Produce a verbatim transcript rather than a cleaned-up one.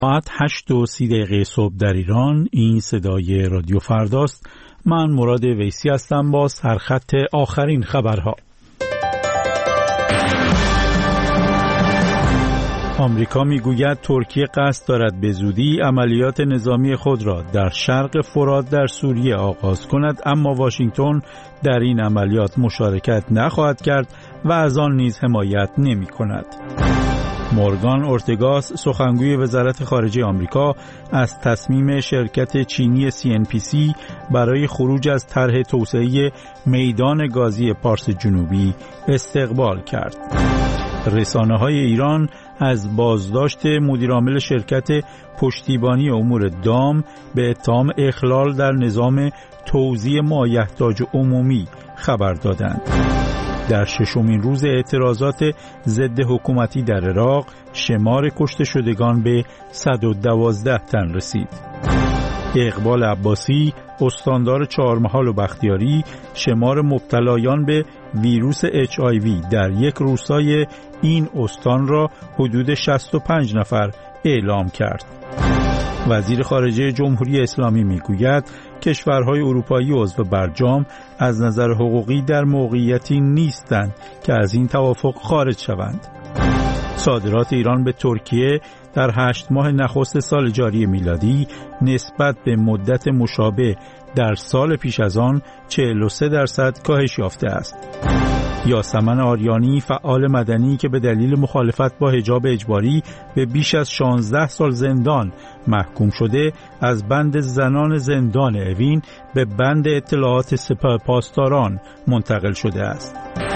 ساعت هشت و سی دقیقه صبح در ایران. این صدای رادیو فرداست. من مراد ویسی هستم با سرخط آخرین خبرها. آمریکا میگوید ترکیه قصد دارد به زودی عملیات نظامی خود را در شرق فرات در سوریه آغاز کند، اما واشنگتن در این عملیات مشارکت نخواهد کرد و از آن نیز حمایت نمی کند. مورگان اورتگاس سخنگوی وزارت خارجه آمریکا از تصمیم شرکت چینی سی ان پی سی برای خروج از طرح توسعه میدان گازی پارس جنوبی استقبال کرد. رسانه‌های ایران از بازداشت مدیرعامل شرکت پشتیبانی امور دام به اتهام اخلال در نظام توزیع مایحتاج عمومی خبر دادند. در ششمین روز اعتراضات ضد حکومتی در عراق، شمار کشته شدگان به صد و دوازده تن رسید. اقبال عباسی، استاندار چهارمحال و بختیاری، شمار مبتلایان به ویروس اچ آی وی در یک روستای این استان را حدود شصت و پنج نفر اعلام کرد. وزیر خارجه جمهوری اسلامی میگوید کشورهای اروپایی عضو برجام از نظر حقوقی در موقعیتی نیستند که از این توافق خارج شوند. صادرات ایران به ترکیه در هشت ماه نخست سال جاری میلادی نسبت به مدت مشابه در سال پیش از آن چهل و سه درصد کاهش یافته است. یاسمن آریانی، فعال مدنی که به دلیل مخالفت با حجاب اجباری به بیش از شانزده سال زندان محکوم شده، از بند زنان زندان اوین به بند اطلاعات سپاه پاسداران منتقل شده است.